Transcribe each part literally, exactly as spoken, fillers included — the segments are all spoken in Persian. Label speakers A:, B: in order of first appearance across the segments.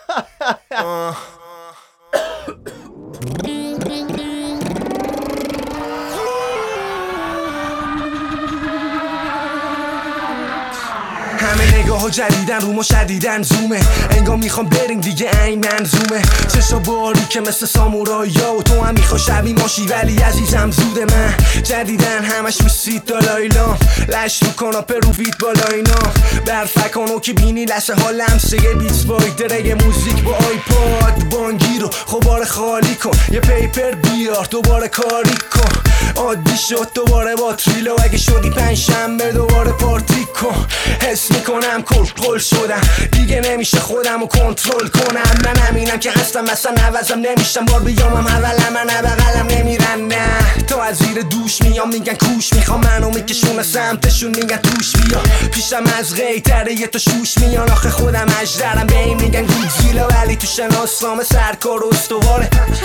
A: همه نگاه ها جدیدن رو ما شدیدن زومه، انگار میخوام بریم دیگه این منظومه. چشا باری که مثل سامورایی ها و تو هم میخوای شبی ماشی، ولی عزیزم زوده. من جدیدن همش میسید دالایلام، لش رو کاناپه رو بیت بالا اینا، برفکانو که بینی لسه ها لمسه بیت باید درگه موزیک با آیپاد بانگی رو خوباره خالی کن، یه پیپر بیار دوباره کاری کن. عادی شد دوباره با تریلو، اگه شدی پنجشنبه دوباره پارتی کن. حس میکنم کل قل شدم دیگه، نمیشه خودم رو کنترل کنم. من همینم که هستم مثلا نوازم نمیشم، بار بیامم اولم من بغلم نمیرن. نه تا از زیر دوش میام میگن کوش میخوام منو میکشونه سمتشون میگن توش بیا. پیشم از غیتره یه تا شوش میان، آخه خودم اجدرم به این میگن گودزیلا، ولی تو شناسنامه سرکار استواره.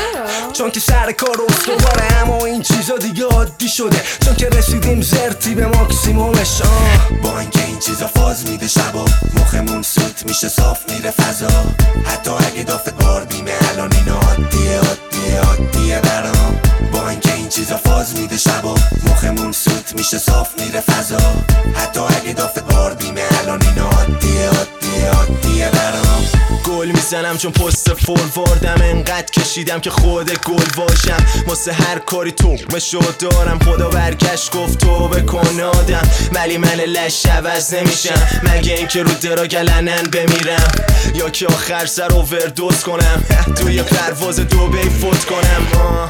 A: چون که سر کار استواره، اما این چیزا دیگه عادی شده چون که رسیدیم زرتی به ماکسیمومش. با اینکه این چیزا فاز میده شبا، مخمون سوت میشه صاف میره فضا. حتی اگه دافت بار بیمه الان اینا عادیه عادیه عادیه برام. با اینکه این چیزا فاز میده شبا، مخمون سوت میشه صاف میره فضا. حتی اگه دافت بار بیمه الان اینا عادیه عادیه عادیه برام. گل میزنم چون پست فورواردم، انقدر کشیدم که خود گل باشم. واسه هر کاری تومشو دارم، خدا برگشت گفت تو بکن آدم، ولی من لش عوض نمیشم. مگه اینکه رو دراگ علنن بمیرم، یا که آخر سر اووردوز کنم توی پرواز دبی فوت کنم.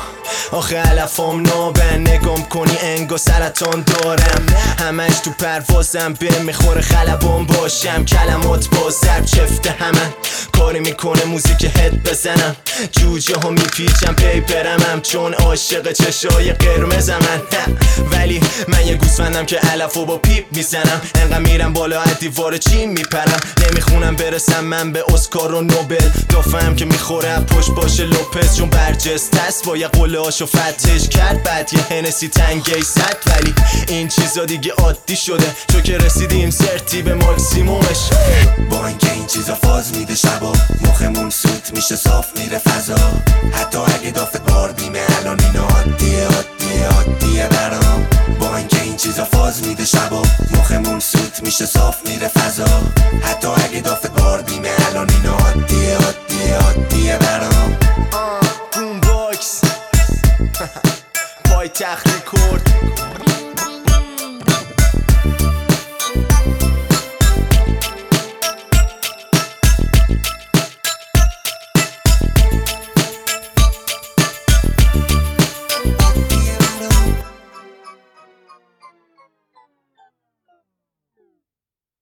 A: آخه علفام نابن، نگام کنی انگا سرطان دارم. همش تو پروازم به میخوره خلبان باشم، کلمات با ضرب چفته همه کاری میکنه موزیک هد بزنم. جوجه ها میپیچم پیپرمم چون عاشق چشای قرمزم من. ولی من یه گوسفندم که علفو با پیپ میزنم، انقدر میرم بالا از دیوار چین میپرم. نمیخونم برسم من به اسکار و نوبل، دافم که میخوره پشت باشه لوپز، چون برجسته است با یه قله هاشو فتش کرد. بعد یه هنسی تنگی ست، ولی این چیزا دیگه عادی شده چون که رسیدیم سرتی به ماکسیمومش. با اینکه این چیزا فاز میده شبا، مخمون سوت میشه صاف میره فضا.